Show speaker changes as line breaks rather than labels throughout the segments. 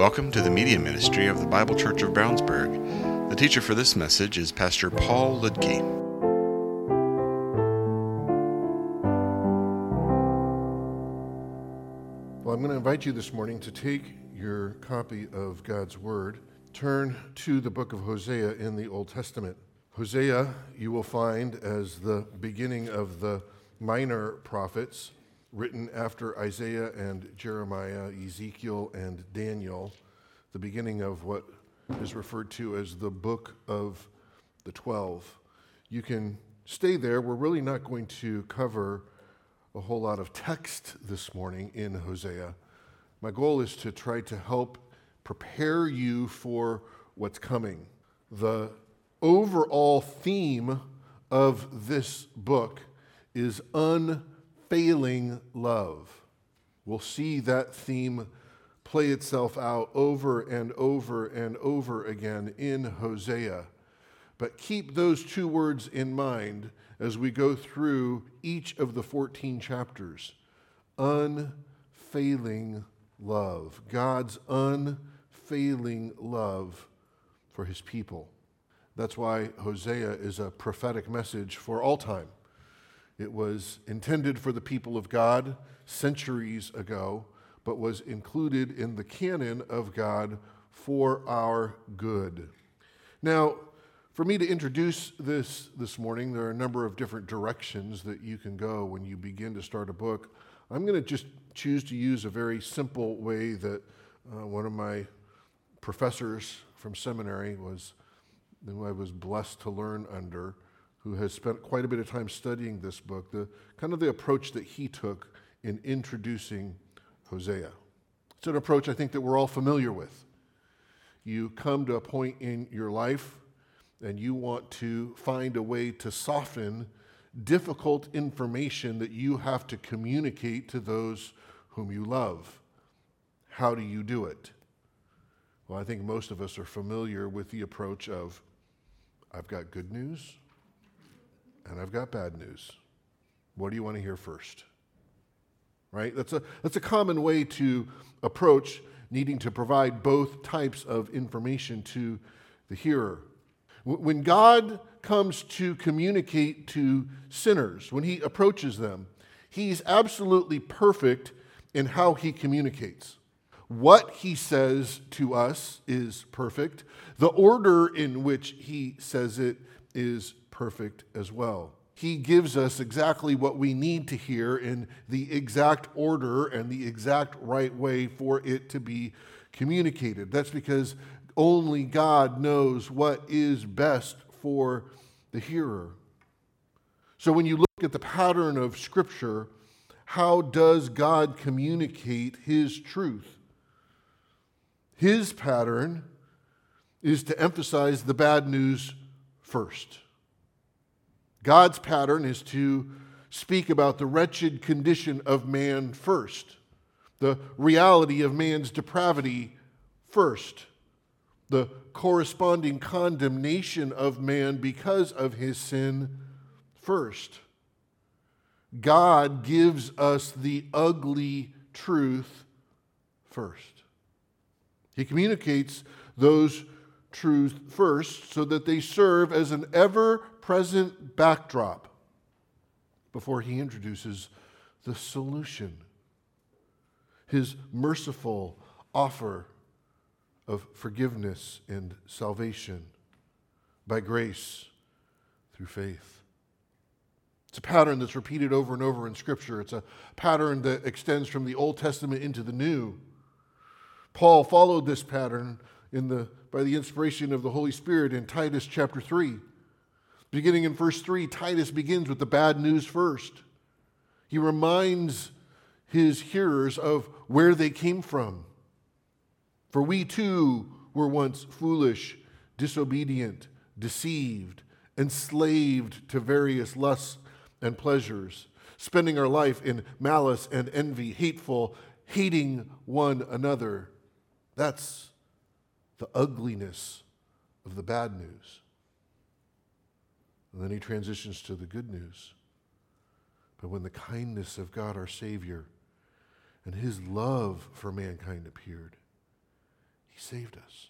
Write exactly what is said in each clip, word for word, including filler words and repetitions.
Welcome to the media ministry of the Bible Church of Brownsburg. The teacher for this message is Pastor Paul Ludke.
Well, I'm going to invite you this morning to take your copy of God's Word, turn to the book of Hosea in the Old Testament. Hosea, you will find as the beginning of the minor prophets, written after Isaiah and Jeremiah, Ezekiel and Daniel, the beginning of what is referred to as the book of the twelve. You can stay there. We're really not going to cover a whole lot of text this morning in Hosea. My goal is to try to help prepare you for what's coming. The overall theme of this book is unfailing love. We'll see that theme play itself out over and over and over again in Hosea. But keep those two words in mind as we go through each of the fourteen chapters. Unfailing love. God's unfailing love for his people. That's why Hosea is a prophetic message for all time. It was intended for the people of God centuries ago, but was included in the canon of God for our good. Now, for me to introduce this this morning, there are a number of different directions that you can go when you begin to start a book. I'm going to just choose to use a very simple way that uh, one of my professors from seminary was, who I was blessed to learn under, who has spent quite a bit of time studying this book, the kind of the approach that he took in introducing Hosea. It's an approach I think that we're all familiar with. You come to a point in your life and you want to find a way to soften difficult information that you have to communicate to those whom you love. How do you do it? Well, I think most of us are familiar with the approach of, I've got good news and I've got bad news. What do you want to hear first? Right? That's a, that's a common way to approach needing to provide both types of information to the hearer. When God comes to communicate to sinners, when he approaches them, he's absolutely perfect in how he communicates. What he says to us is perfect. The order in which he says it is perfect as well. He gives us exactly what we need to hear in the exact order and the exact right way for it to be communicated. That's because only God knows what is best for the hearer. So when you look at the pattern of Scripture, how does God communicate his truth? His pattern is to emphasize the bad news first. God's pattern is to speak about the wretched condition of man first, the reality of man's depravity first, the corresponding condemnation of man because of his sin first. God gives us the ugly truth first. He communicates those truths first so that they serve as an ever-present backdrop before he introduces the solution, his merciful offer of forgiveness and salvation by grace through faith. It's a pattern that's repeated over and over in Scripture. It's a pattern that extends from the Old Testament into the New. Paul followed this pattern in the by the inspiration of the Holy Spirit in Titus chapter three. Beginning in verse three, Titus begins with the bad news first. He reminds his hearers of where they came from. For we too were once foolish, disobedient, deceived, enslaved to various lusts and pleasures, spending our life in malice and envy, hateful, hating one another. That's the ugliness of the bad news. And then he transitions to the good news. But when the kindness of God our Savior and his love for mankind appeared, He saved us.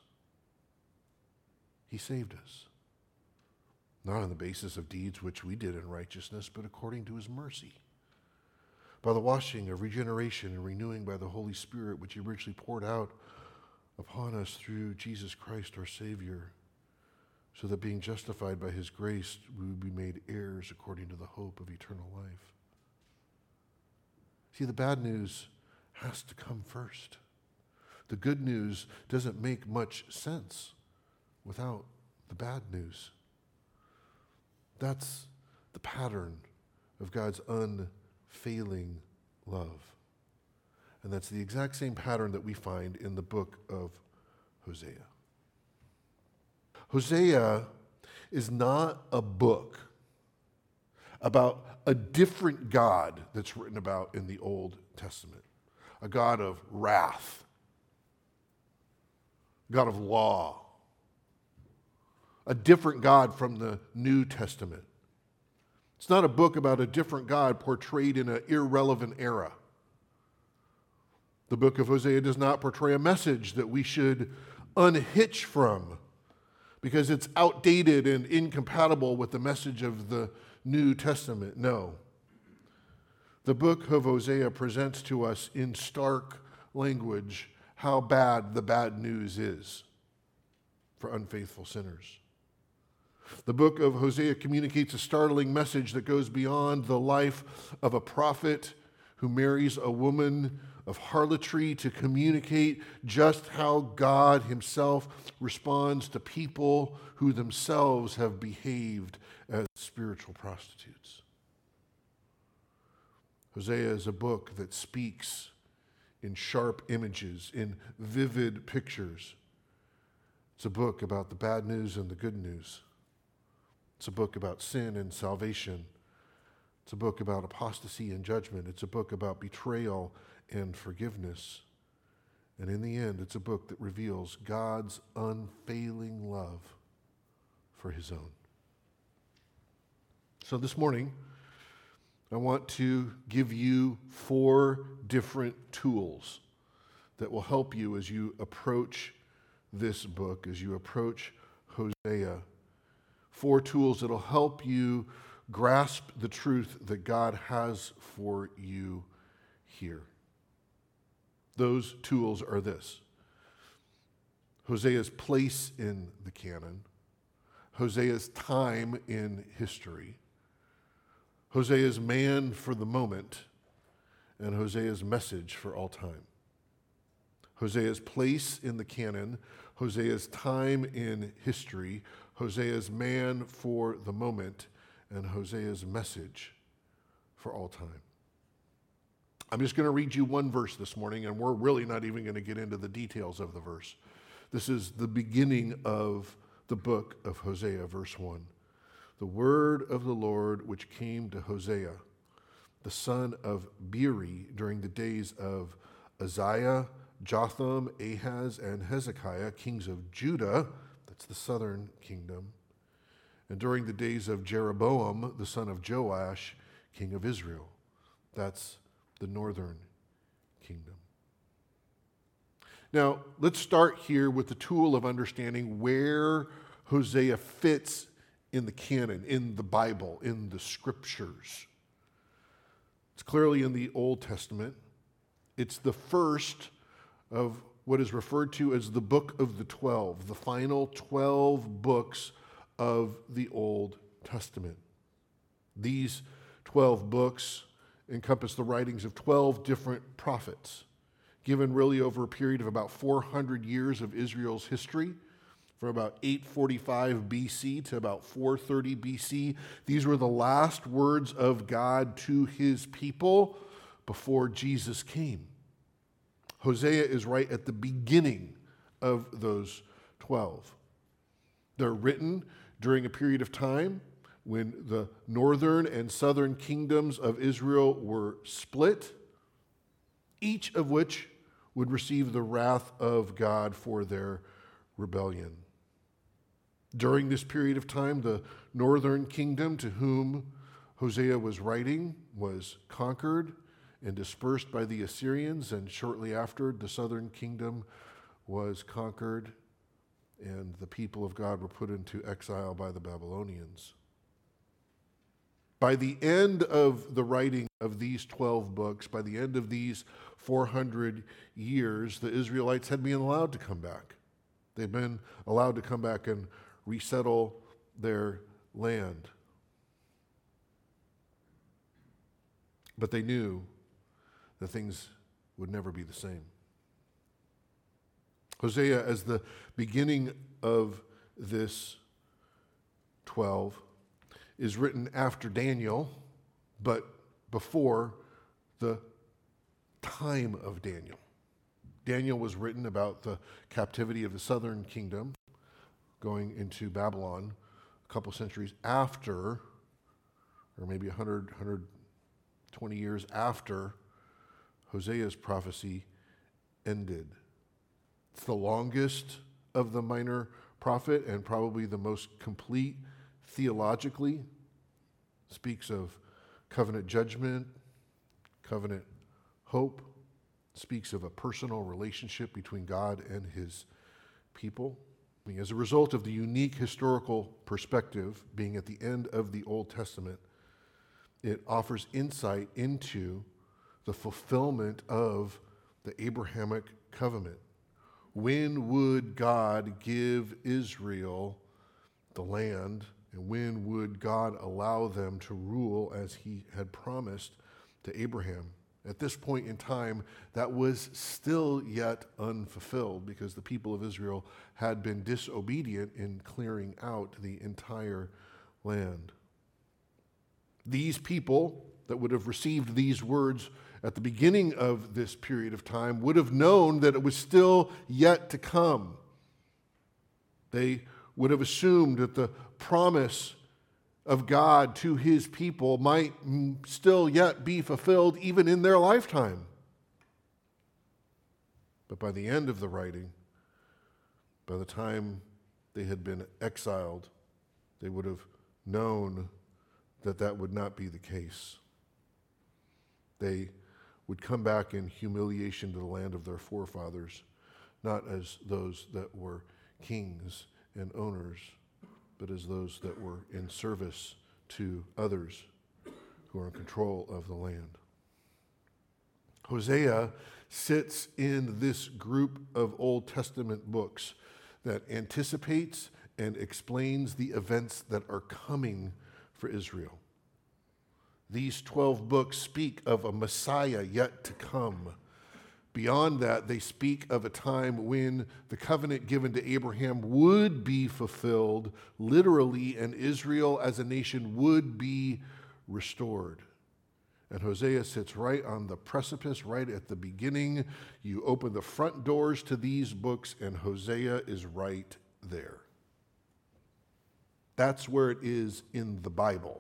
He saved us. Not on the basis of deeds which we did in righteousness, but according to his mercy. By the washing of regeneration and renewing by the Holy Spirit, which he richly poured out upon us through Jesus Christ our Savior, so that being justified by his grace, we would be made heirs according to the hope of eternal life. See, the bad news has to come first. The good news doesn't make much sense without the bad news. That's the pattern of God's unfailing love. And that's the exact same pattern that we find in the book of Hosea. Hosea is not a book about a different God that's written about in the Old Testament, a God of wrath, God of law, a different God from the New Testament. It's not a book about a different God portrayed in an irrelevant era. The book of Hosea does not portray a message that we should unhitch from because it's outdated and incompatible with the message of the New Testament. No. The book of Hosea presents to us in stark language how bad the bad news is for unfaithful sinners. The book of Hosea communicates a startling message that goes beyond the life of a prophet who marries a woman of harlotry to communicate just how God himself responds to people who themselves have behaved as spiritual prostitutes. Hosea is a book that speaks in sharp images, in vivid pictures. It's a book about the bad news and the good news. It's a book about sin and salvation. It's a book about apostasy and judgment. It's a book about betrayal and forgiveness. And in the end, it's a book that reveals God's unfailing love for his own. So this morning, I want to give you four different tools that will help you as you approach this book, as you approach Hosea. Four tools that will help you grasp the truth that God has for you here. Those tools are this: Hosea's place in the canon, Hosea's time in history, Hosea's man for the moment, and Hosea's message for all time. Hosea's place in the canon, Hosea's time in history, Hosea's man for the moment, and Hosea's message for all time. I'm just going to read you one verse this morning, and we're really not even going to get into the details of the verse. This is the beginning of the book of Hosea, verse one. The word of the Lord which came to Hosea, the son of Beeri, during the days of Uzziah, Jotham, Ahaz, and Hezekiah, kings of Judah, that's the southern kingdom, and during the days of Jeroboam, the son of Joash, king of Israel, that's the northern kingdom. Now, let's start here with the tool of understanding where Hosea fits in the canon, in the Bible, in the scriptures. It's clearly in the Old Testament. It's the first of what is referred to as the Book of the Twelve, the final twelve books of the Old Testament. These twelve books encompass the writings of twelve different prophets, given really over a period of about four hundred years of Israel's history, from about eight forty-five B C to about four thirty B C. These were the last words of God to his people before Jesus came. Hosea is right at the beginning of those twelve. They're written during a period of time when the northern and southern kingdoms of Israel were split, each of which would receive the wrath of God for their rebellion. During this period of time, the northern kingdom to whom Hosea was writing was conquered and dispersed by the Assyrians, and shortly after, the southern kingdom was conquered and the people of God were put into exile by the Babylonians. By the end of the writing of these twelve books, by the end of these four hundred years, the Israelites had been allowed to come back. They'd been allowed to come back and resettle their land. But they knew that things would never be the same. Hosea, as the beginning of this twelve, is written after Daniel, but before the time of Daniel. Daniel was written about the captivity of the southern kingdom going into Babylon a couple centuries after, or maybe one hundred, one hundred twenty years after Hosea's prophecy ended. It's the longest of the minor prophet and probably the most complete theologically. Speaks of covenant judgment, covenant hope, speaks of a personal relationship between God and his people. As a result of the unique historical perspective being at the end of the Old Testament, it offers insight into the fulfillment of the Abrahamic covenant. When would God give Israel the land, and when would God allow them to rule as he had promised to Abraham? At this point in time, that was still yet unfulfilled because the people of Israel had been disobedient in clearing out the entire land. These people that would have received these words at the beginning of this period of time would have known that it was still yet to come. They would have assumed that the promise of God to his people might still yet be fulfilled even in their lifetime. But by the end of the writing, by the time they had been exiled, they would have known that that would not be the case. They would come back in humiliation to the land of their forefathers, not as those that were kings and owners, but as those that were in service to others who are in control of the land. Hosea sits in this group of Old Testament books that anticipates and explains the events that are coming for Israel. These twelve books speak of a Messiah yet to come. Beyond that, they speak of a time when the covenant given to Abraham would be fulfilled literally, and Israel as a nation would be restored. And Hosea sits right on the precipice, right at the beginning. You open the front doors to these books, and Hosea is right there. That's where it is in the Bible.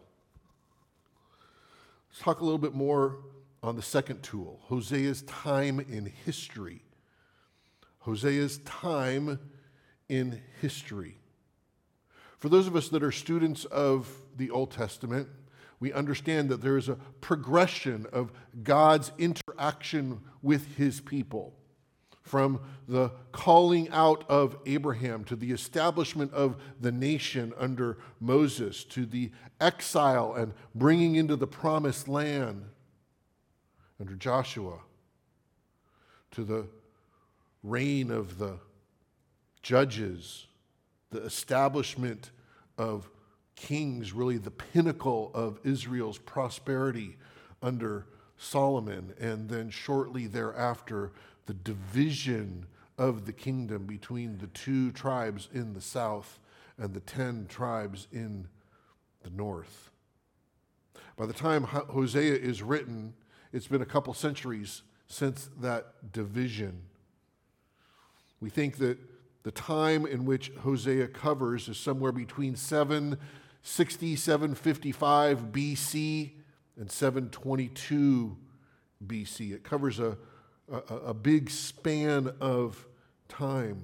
Let's talk a little bit more on the second tool, Hosea's time in history. Hosea's time in history. For those of us that are students of the Old Testament, we understand that there is a progression of God's interaction with his people. From the calling out of Abraham to the establishment of the nation under Moses, to the exile and bringing into the promised land under Joshua, to the reign of the judges, the establishment of kings, really the pinnacle of Israel's prosperity under Solomon, and then shortly thereafter, the division of the kingdom between the two tribes in the south and the ten tribes in the north. By the time Hosea is written, it's been a couple centuries since that division. We think that the time in which Hosea covers is somewhere between seven sixty, seven fifty-five B C and seven twenty-two B C. It covers a, a, a big span of time.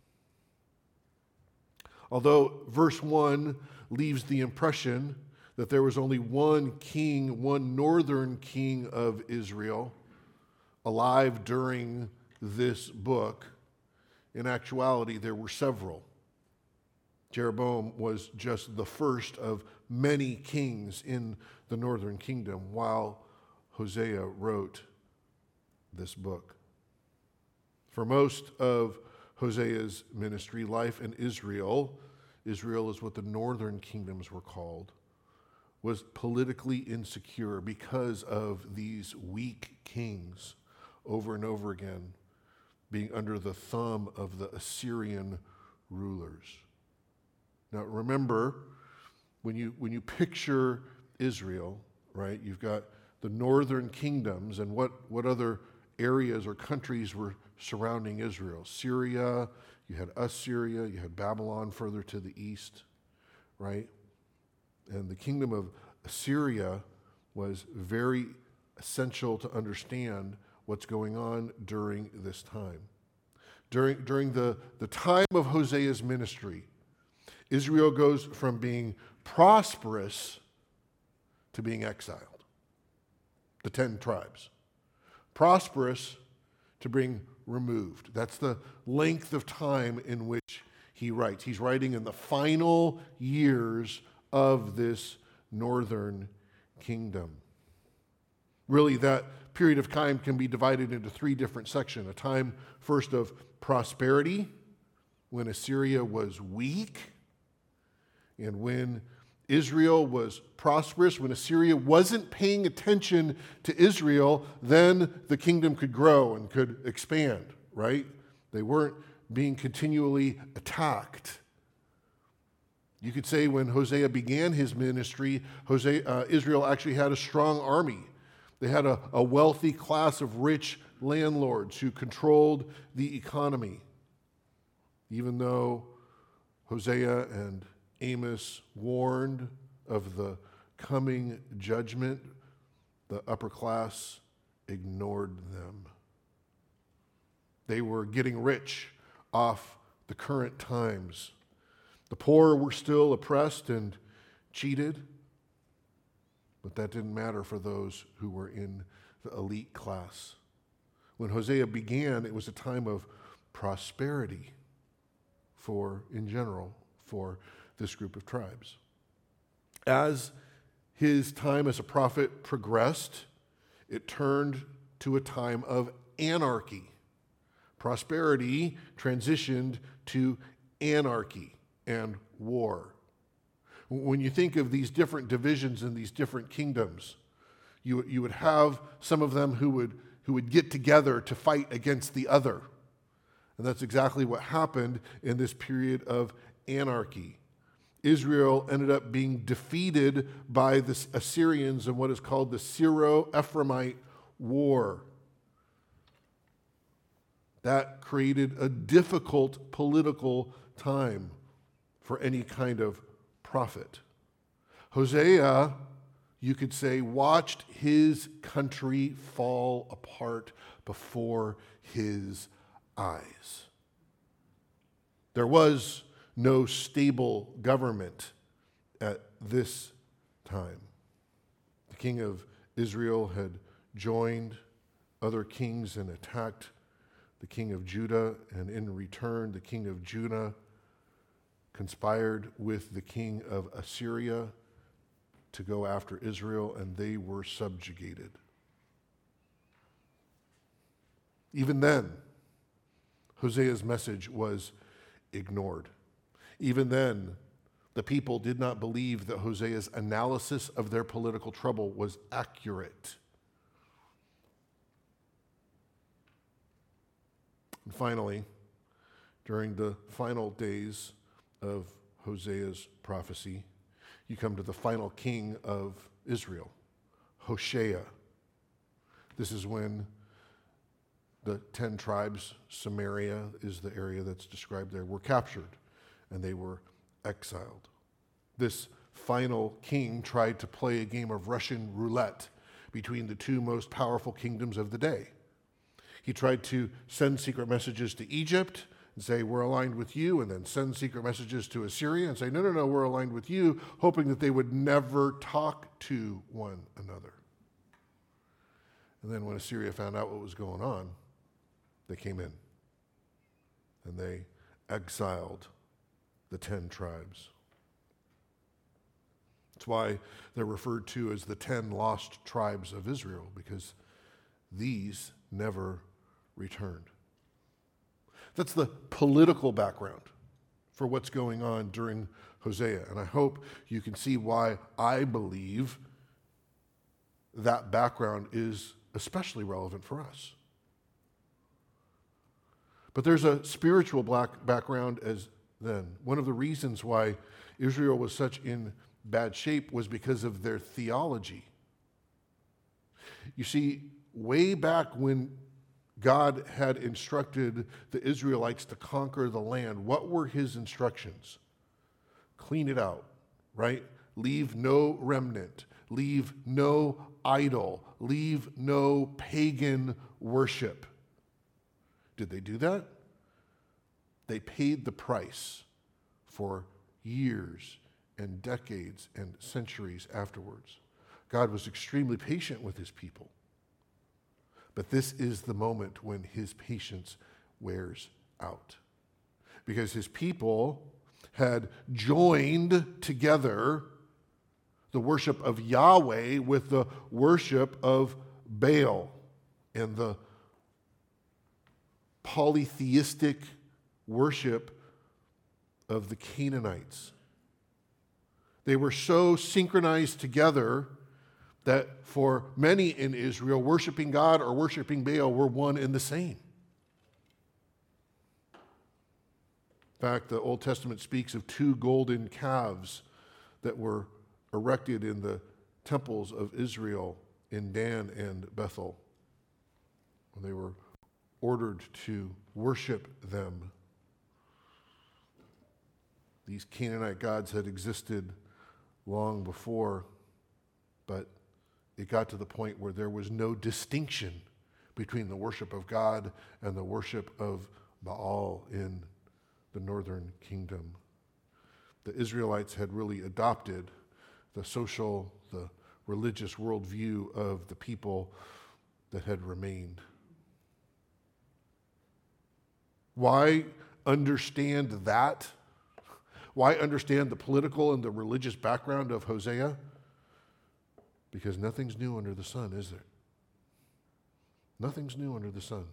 Although verse one leaves the impression that there was only one king, one northern king of Israel, alive during this book, In actuality, there were several. Jeroboam was just the first of many kings in the northern kingdom while Hosea wrote this book. For most of Hosea's ministry, life in Israel, Israel is what the northern kingdoms were called, was politically insecure because of these weak kings over and over again being under the thumb of the Assyrian rulers. Now remember, when you when you picture Israel, right, you've got the northern kingdoms, and what, what other areas or countries were surrounding Israel? Syria, you had Assyria, you had Babylon further to the east, right? And the kingdom of Assyria was very essential to understand what's going on during this time. During, during the, the time of Hosea's ministry, Israel goes from being prosperous to being exiled. The ten tribes. Prosperous to being removed. That's the length of time in which he writes. He's writing in the final years of this northern kingdom. Really, that period of time can be divided into three different sections. A time first of prosperity, when Assyria was weak, and when Israel was prosperous. When Assyria wasn't paying attention to Israel, then the kingdom could grow and could expand, right? They weren't being continually attacked. You could say when Hosea began his ministry, Hosea, uh, Israel actually had a strong army. They had a, a wealthy class of rich landlords who controlled the economy. Even though Hosea and Amos warned of the coming judgment, the upper class ignored them. They were getting rich off the current times. The poor were still oppressed and cheated, but that didn't matter for those who were in the elite class. When Hosea began, it was a time of prosperity for, in general, for this group of tribes. As his time as a prophet progressed, it turned to a time of anarchy. Prosperity transitioned to anarchy and war. When you think of these different divisions in these different kingdoms, you, you would have some of them who would, who would get together to fight against the other. And that's exactly what happened in this period of anarchy. Israel ended up being defeated by the Assyrians in what is called the Syro-Ephraimite War. That created a difficult political time for any kind of prophet. Hosea, you could say, watched his country fall apart before his eyes. There was no stable government at this time. The king of Israel had joined other kings and attacked the king of Judah, and in return, the king of Judah conspired with the king of Assyria to go after Israel, and they were subjugated. Even then, Hosea's message was ignored. Even then, the people did not believe that Hosea's analysis of their political trouble was accurate. And finally, during the final days of Hosea's prophecy, you come to the final king of Israel, Hoshea. This is when the ten tribes, Samaria is the area that's described there, were captured and they were exiled. This final king tried to play a game of Russian roulette between the two most powerful kingdoms of the day. He tried to send secret messages to Egypt and say, we're aligned with you, and then send secret messages to Assyria and say, no, no, no, we're aligned with you, hoping that they would never talk to one another. And then when Assyria found out what was going on, they came in. and they exiled the ten tribes. That's why they're referred to as the ten lost tribes of Israel, because these never returned. That's the political background for what's going on during Hosea. And I hope you can see why I believe that background is especially relevant for us. But there's a spiritual black background as then. One of the reasons why Israel was such in bad shape was because of their theology. You see, way back when God had instructed the Israelites to conquer the land, what were his instructions? Clean it out, right? Leave no remnant. Leave no idol. Leave no pagan worship. Did they do that? They paid the price for years and decades and centuries afterwards. God was extremely patient with his people. But this is the moment when his patience wears out. Because his people had joined together the worship of Yahweh with the worship of Baal and the polytheistic worship of the Canaanites. They were so synchronized together that for many in Israel, worshiping God or worshiping Baal were one and the same. In fact, the Old Testament speaks of two golden calves that were erected in the temples of Israel in Dan and Bethel. They were ordered to worship them. These Canaanite gods had existed long before, but it got to the point where there was no distinction between the worship of God and the worship of Baal in the northern kingdom. The Israelites had really adopted the social, the religious worldview of the people that had remained. Why understand that? Why understand the political and the religious background of Hosea? Because nothing's new under the sun, is there? Nothing's new under the sun.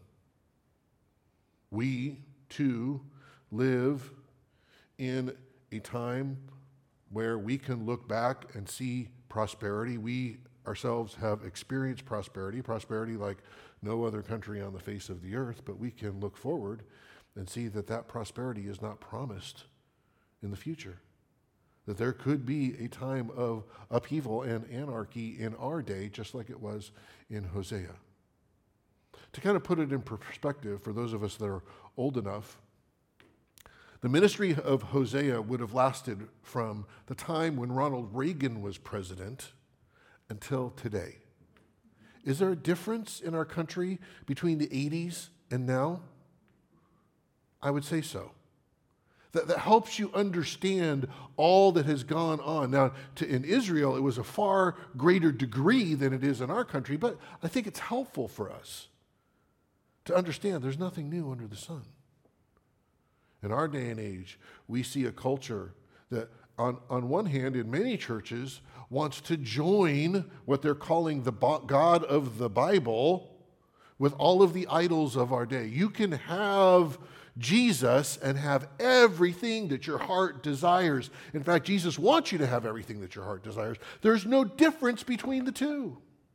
We, too, live in a time where we can look back and see prosperity. We ourselves have experienced prosperity, prosperity like no other country on the face of the earth, but we can look forward and see that that prosperity is not promised in the future. That there could be a time of upheaval and anarchy in our day, just like it was in Hosea. To kind of put it in perspective for those of us that are old enough, the ministry of Hosea would have lasted from the time when Ronald Reagan was president until today. Is there a difference in our country between the eighties and now? I would say so. That, that helps you understand all that has gone on. Now, to, in Israel, it was a far greater degree than it is in our country, but I think it's helpful for us to understand there's nothing new under the sun. In our day and age, we see a culture that, on, on one hand, in many churches, wants to join what they're calling the God of the Bible with all of the idols of our day. You can have Jesus and have everything that your heart desires. In fact, Jesus wants you to have everything that your heart desires. There's no difference between the two.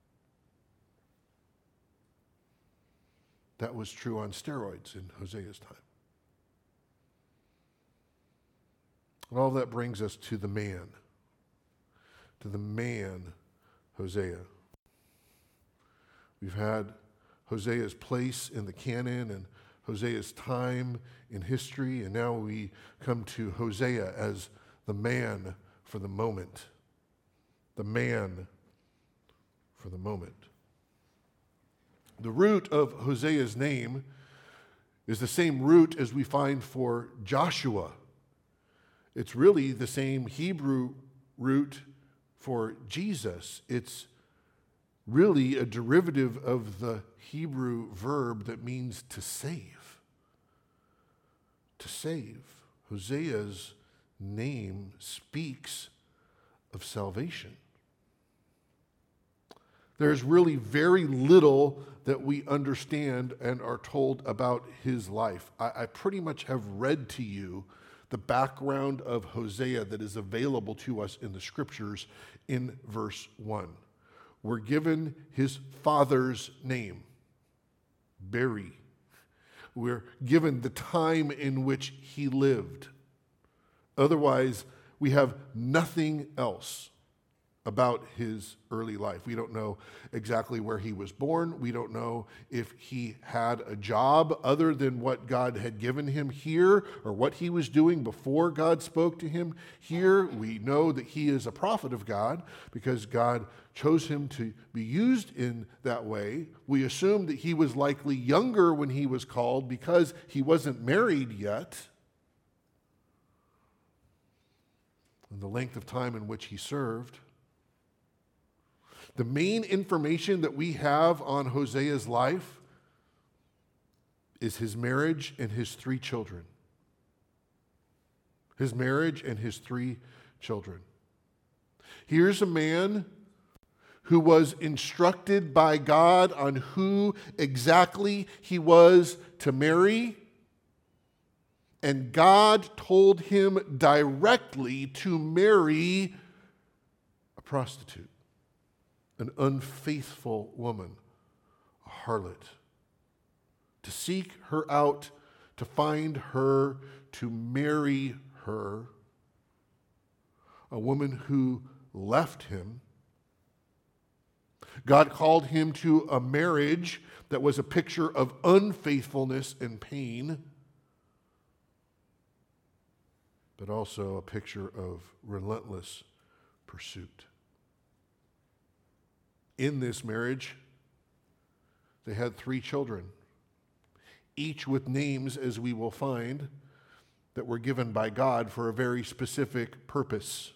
That was true on steroids in Hosea's time. And all that brings us to the man, to the man, Hosea. We've had Hosea's place in the canon and Hosea's time in history, and now we come to Hosea as the man for the moment. The man for the moment. The root of Hosea's name is the same root as we find for Joshua. It's really the same Hebrew root for Jesus. It's really a derivative of the Hebrew verb that means to save. to save. Hosea's name speaks of salvation. There's really very little that we understand and are told about his life. I, I pretty much have read to you the background of Hosea that is available to us in the scriptures in verse one. We're given his father's name, Beri. We're given the time in which he lived. Otherwise, we have nothing else about his early life. We don't know exactly where he was born. We don't know if he had a job other than what God had given him here or what he was doing before God spoke to him here. We know that he is a prophet of God because God chose him to be used in that way. We assume that he was likely younger when he was called because he wasn't married yet. And the length of time in which he served. The main information that we have on Hosea's life is his marriage and his three children. His marriage and his three children. Here's a man who was instructed by God on who exactly he was to marry, and God told him directly to marry a prostitute. An unfaithful woman, a harlot, to seek her out, to find her, to marry her, a woman who left him. God called him to a marriage that was a picture of unfaithfulness and pain, but also a picture of relentless pursuit. In this marriage, they had three children, each with names, as we will find, that were given by God for a very specific purpose.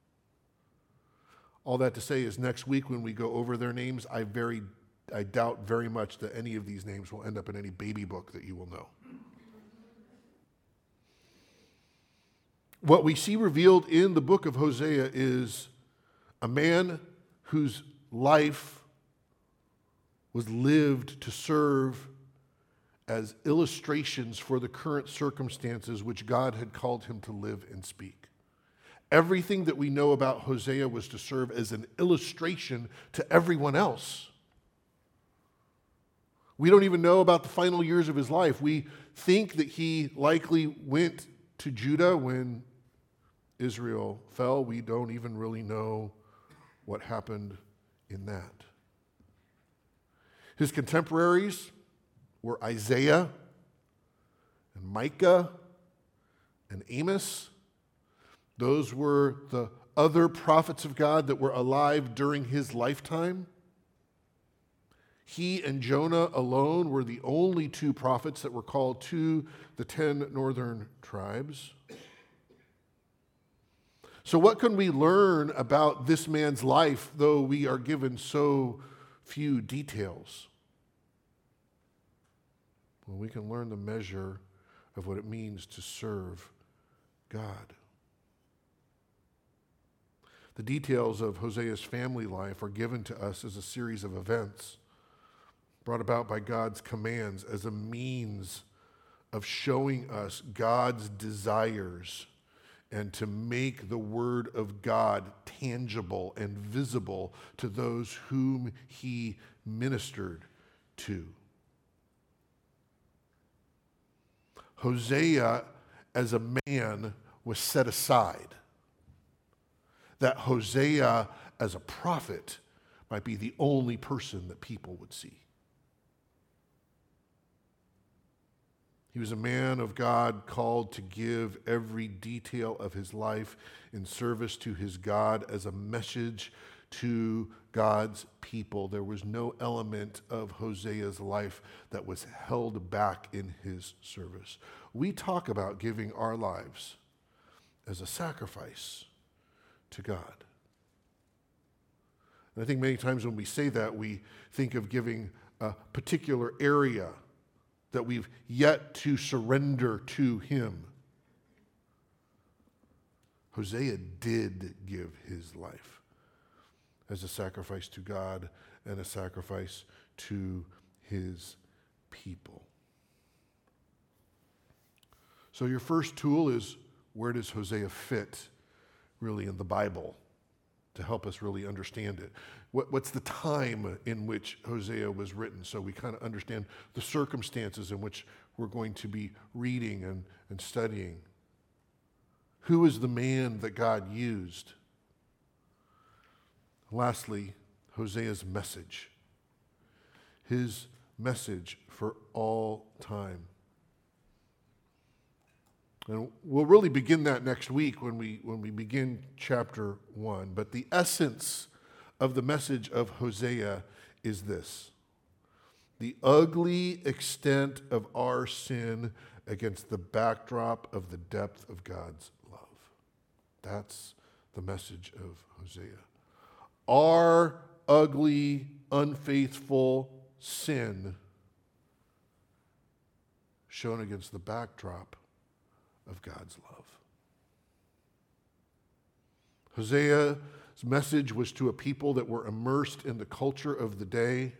All that to say is next week when we go over their names, I very, I doubt very much that any of these names will end up in any baby book that you will know. What we see revealed in the book of Hosea is a man whose life was lived to serve as illustrations for the current circumstances which God had called him to live and speak. Everything that we know about Hosea was to serve as an illustration to everyone else. We don't even know about the final years of his life. We think that he likely went to Judah when Israel fell. We don't even really know what happened in that. His contemporaries were Isaiah and Micah and Amos. Those were the other prophets of God that were alive during his lifetime. He and Jonah alone were the only two prophets that were called to the ten northern tribes. So what can we learn about this man's life, though we are given so few details? Well, we can learn the measure of what it means to serve God. The details of Hosea's family life are given to us as a series of events brought about by God's commands as a means of showing us God's desires and to make the word of God tangible and visible to those whom he ministered to. Hosea, as a man, was set aside. That Hosea, as a prophet, might be the only person that people would see. He was a man of God called to give every detail of his life in service to his God as a message to God's people. There was no element of Hosea's life that was held back in his service. We talk about giving our lives as a sacrifice to God. And I think many times when we say that, we think of giving a particular area that we've yet to surrender to him. Hosea did give his life as a sacrifice to God and a sacrifice to his people. So your first tool is, where does Hosea fit really in the Bible to help us really understand it? What, what's the time in which Hosea was written, so we kind of understand the circumstances in which we're going to be reading and, and studying? Who is the man that God used? Lastly, Hosea's message. His message for all time. And we'll really begin that next week when we when we begin chapter one. But the essence of the message of Hosea is this: the ugly extent of our sin against the backdrop of the depth of God's love. That's the message of Hosea. Our ugly, unfaithful sin shown against the backdrop of God's love. Hosea's message was to a people that were immersed in the culture of the day.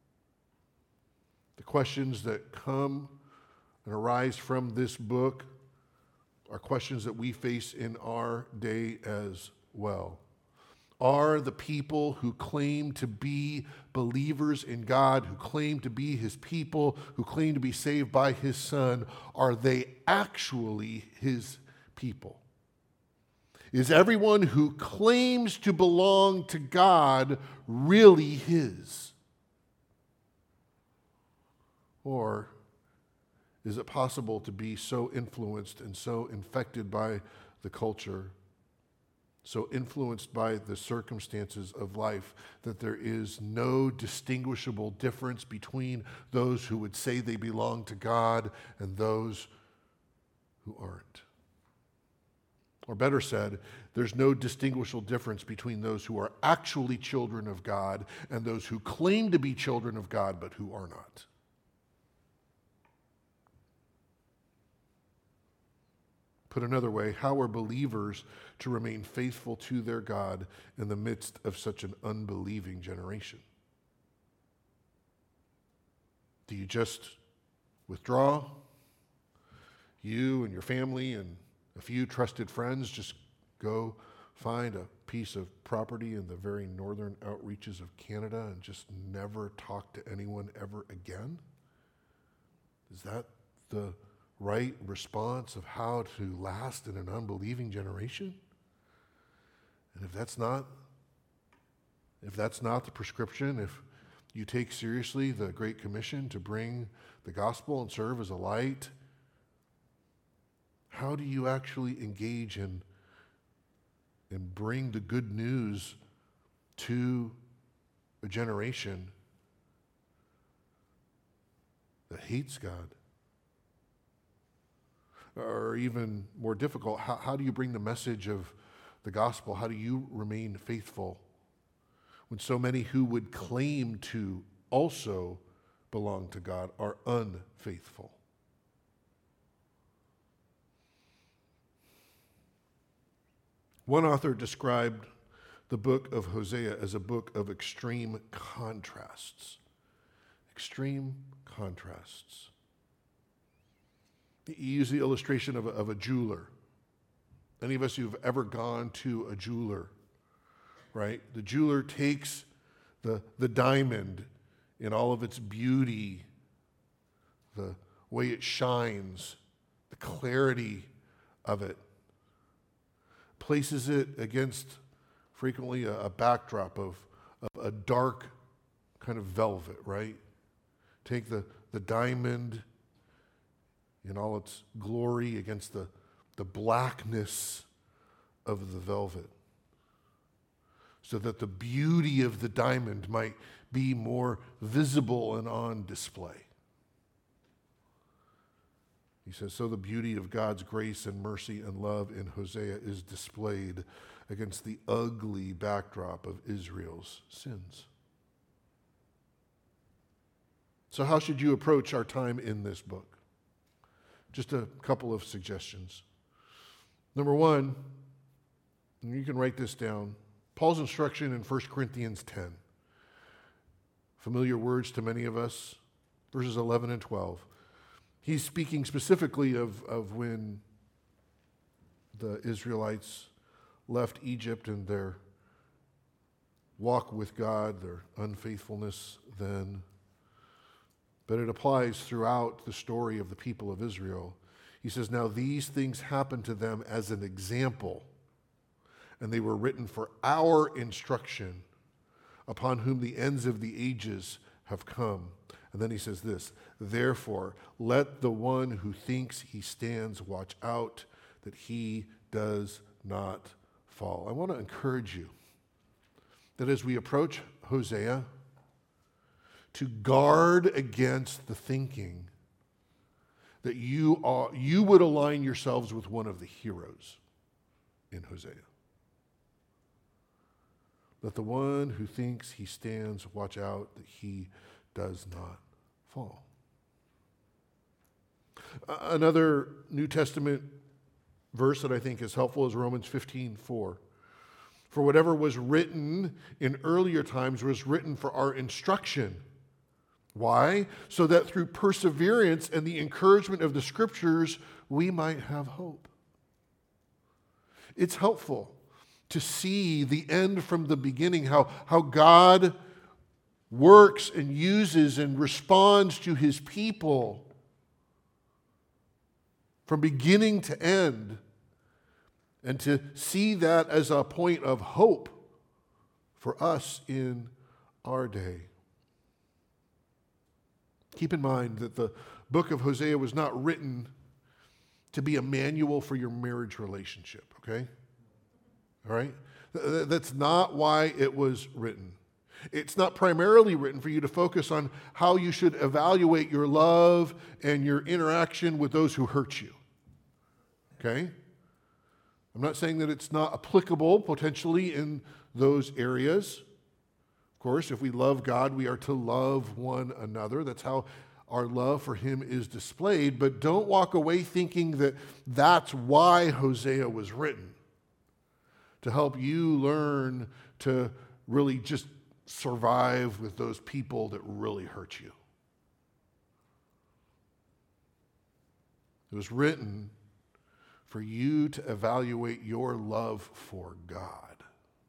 The questions that come and arise from this book are questions that we face in our day as well. Are the people who claim to be believers in God, who claim to be his people, who claim to be saved by his Son, are they actually his people? Is everyone who claims to belong to God really his? Or is it possible to be so influenced and so infected by the culture, so influenced by the circumstances of life, that there is no distinguishable difference between those who would say they belong to God and those who aren't? Or better said, there's no distinguishable difference between those who are actually children of God and those who claim to be children of God but who are not. Put another way, how are believers to remain faithful to their God in the midst of such an unbelieving generation? Do you just withdraw? You and your family and a few trusted friends just go find a piece of property in the very northern outreaches of Canada and just never talk to anyone ever again? Is that the right response of how to last in an unbelieving generation? And if that's not, if that's not the prescription, if you take seriously the Great Commission to bring the gospel and serve as a light, how do you actually engage in and bring the good news to a generation that hates God? Or even more difficult, how, how do you bring the message of the gospel? How do you remain faithful when so many who would claim to also belong to God are unfaithful? One author described the book of Hosea as a book of extreme contrasts. Extreme contrasts. He used the illustration of a, of a jeweler. Any of us who've ever gone to a jeweler, right? The jeweler takes the, the diamond in all of its beauty, the way it shines, the clarity of it, places it against frequently a, a backdrop of, of a dark kind of velvet, right? Take the, the diamond in all its glory against the, the blackness of the velvet, so that the beauty of the diamond might be more visible and on display. He says, so the beauty of God's grace and mercy and love in Hosea is displayed against the ugly backdrop of Israel's sins. So how should you approach our time in this book? Just a couple of suggestions. Number one, and you can write this down, Paul's instruction in First Corinthians ten. Familiar words to many of us, verses eleven and twelve. He's speaking specifically of, of when the Israelites left Egypt and their walk with God, their unfaithfulness then. But it applies throughout the story of the people of Israel. He says, now these things happened to them as an example, and they were written for our instruction, upon whom the ends of the ages have come. And then he says this, therefore, let the one who thinks he stands watch out that he does not fall. I want to encourage you that as we approach Hosea, to guard against the thinking that you are, you would align yourselves with one of the heroes in Hosea. Let the one who thinks he stands watch out that he does not fall. Another New Testament verse that I think is helpful is Romans fifteen four. For whatever was written in earlier times was written for our instruction. Why? So that through perseverance and the encouragement of the Scriptures, we might have hope. It's helpful to see the end from the beginning, how, how God works and uses and responds to his people from beginning to end, and to see that as a point of hope for us in our day. Keep in mind that the book of Hosea was not written to be a manual for your marriage relationship, okay? All right? That's not why it was written. It's not primarily written for you to focus on how you should evaluate your love and your interaction with those who hurt you. Okay? I'm not saying that it's not applicable potentially in those areas. Of course, if we love God, we are to love one another. That's how our love for him is displayed. But don't walk away thinking that that's why Hosea was written. To help you learn to really just survive with those people that really hurt you. It was written for you to evaluate your love for God.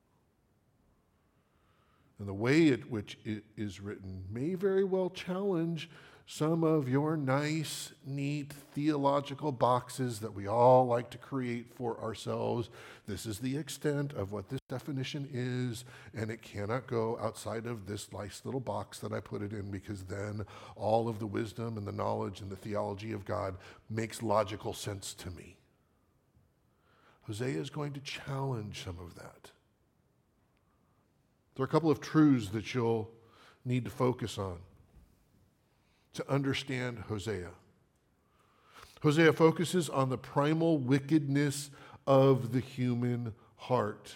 And the way in which it is written may very well challenge some of your nice, neat theological boxes that we all like to create for ourselves. This is the extent of what this definition is, and it cannot go outside of this nice little box that I put it in, because then all of the wisdom and the knowledge and the theology of God makes logical sense to me. Hosea is going to challenge some of that. There are a couple of truths that you'll need to focus on to understand Hosea. Hosea focuses on the primal wickedness of the human heart.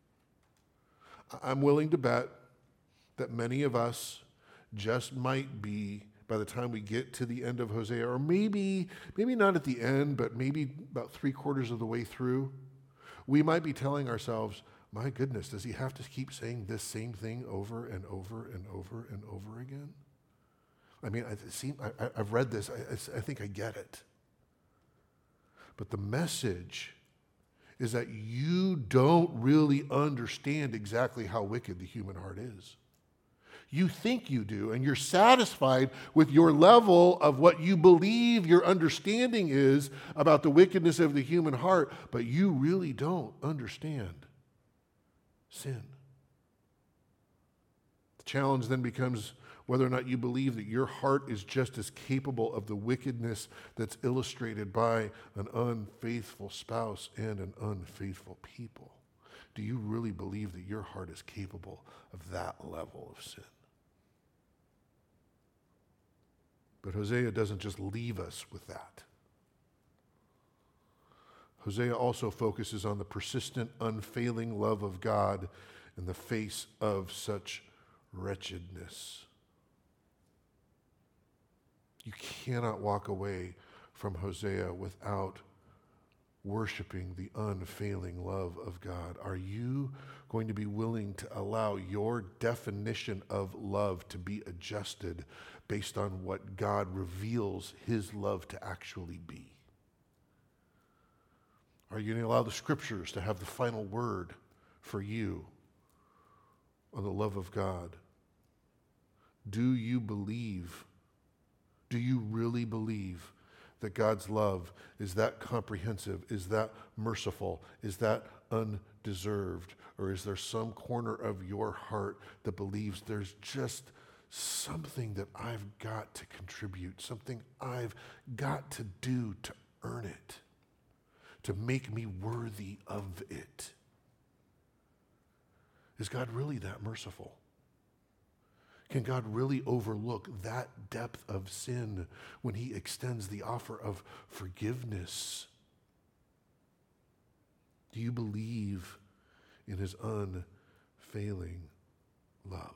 I'm willing to bet that many of us just might be, by the time we get to the end of Hosea, or maybe, maybe not at the end, but maybe about three quarters of the way through, we might be telling ourselves, my goodness, does he have to keep saying this same thing over and over and over and over again? I mean, I see, I, I've read this. I, I think I get it. But the message is that you don't really understand exactly how wicked the human heart is. You think you do, and you're satisfied with your level of what you believe your understanding is about the wickedness of the human heart, but you really don't understand sin. The challenge then becomes whether or not you believe that your heart is just as capable of the wickedness that's illustrated by an unfaithful spouse and an unfaithful people. Do you really believe that your heart is capable of that level of sin? But Hosea doesn't just leave us with that. Hosea also focuses on the persistent, unfailing love of God in the face of such wretchedness. You cannot walk away from Hosea without worshiping the unfailing love of God. Are you going to be willing to allow your definition of love to be adjusted based on what God reveals his love to actually be? Are you going to allow the scriptures to have the final word for you on the love of God? Do you believe, do you really believe that God's love is that comprehensive, is that merciful, is that undeserved? Or is there some corner of your heart that believes there's just something that I've got to contribute, something I've got to do to earn it, to make me worthy of it? Is God really that merciful? Can God really overlook that depth of sin when he extends the offer of forgiveness? Do you believe in his unfailing love?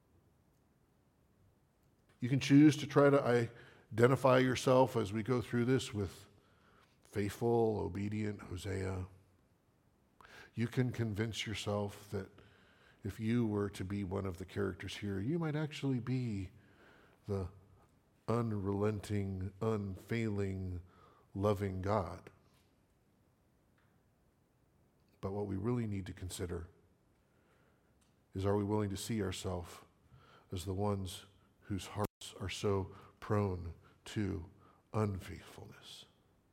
You can choose to try to identify yourself as we go through this with faithful, obedient Hosea. You can convince yourself that if you were to be one of the characters here, you might actually be the unrelenting, unfailing, loving God. But what we really need to consider is, are we willing to see ourselves as the ones whose hearts are so prone to unfaithfulness?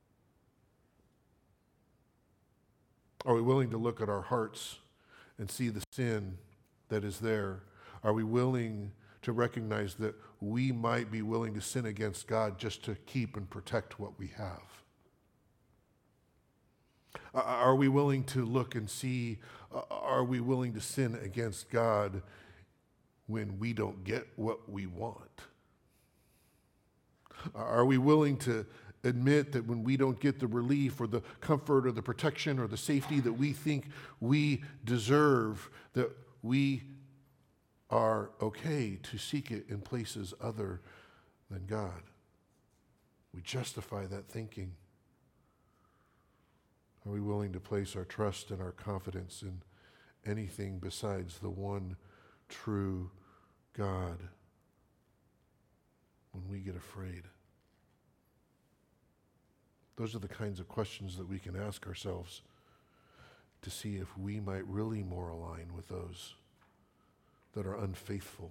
Are we willing to look at our hearts and see the sin that is there? Are we willing to recognize that we might be willing to sin against God just to keep and protect what we have? Are we willing to look and see, are we willing to sin against God when we don't get what we want? Are we willing to admit that when we don't get the relief or the comfort or the protection or the safety that we think we deserve, that we are okay to seek it in places other than God? We justify that thinking. Are we willing to place our trust and our confidence in anything besides the one true God when we get afraid? Those are the kinds of questions that we can ask ourselves to see if we might really more align with those that are unfaithful.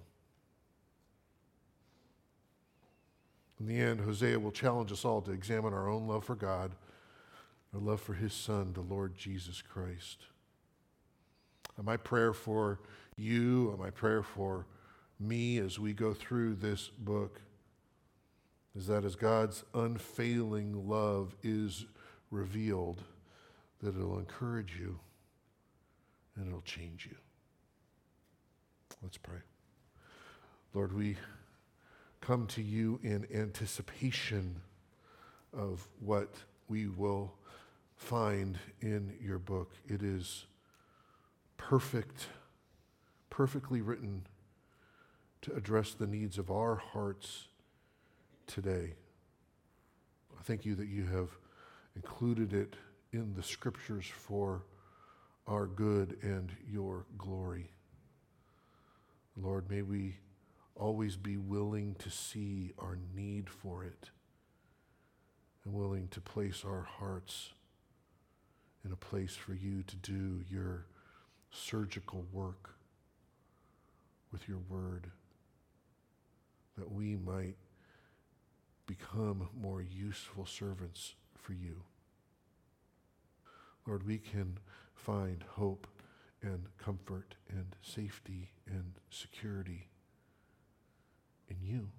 In the end, Hosea will challenge us all to examine our own love for God, our love for his Son, the Lord Jesus Christ. And my prayer for you, and my prayer for me as we go through this book, is that as God's unfailing love is revealed, that it'll encourage you and it'll change you. Let's pray. Lord, we come to you in anticipation of what we will find in your book. It is perfect, perfectly written to address the needs of our hearts today. I thank you that you have included it in the scriptures for our good and your glory. Lord, may we always be willing to see our need for it and willing to place our hearts in a place for you to do your surgical work with your word, that we might become more useful servants for you. Lord, we can find hope and comfort and safety and security in you,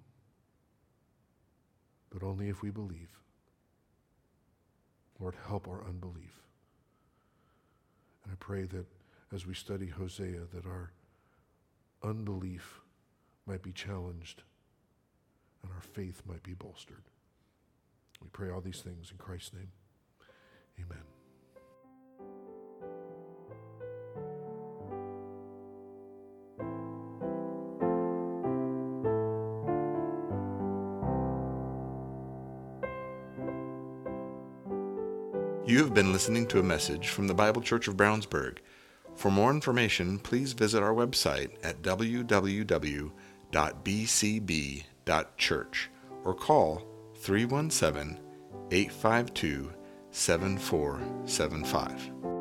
but only if we believe. Lord, help our unbelief. And I pray that as we study Hosea, that our unbelief might be challenged and our faith might be bolstered. We pray all these things in Christ's name. Amen.
You have been listening to a message from the Bible Church of Brownsburg. For more information, please visit our website at w w w dot b c b dot church or call three one seven, eight five two, seven four seven five.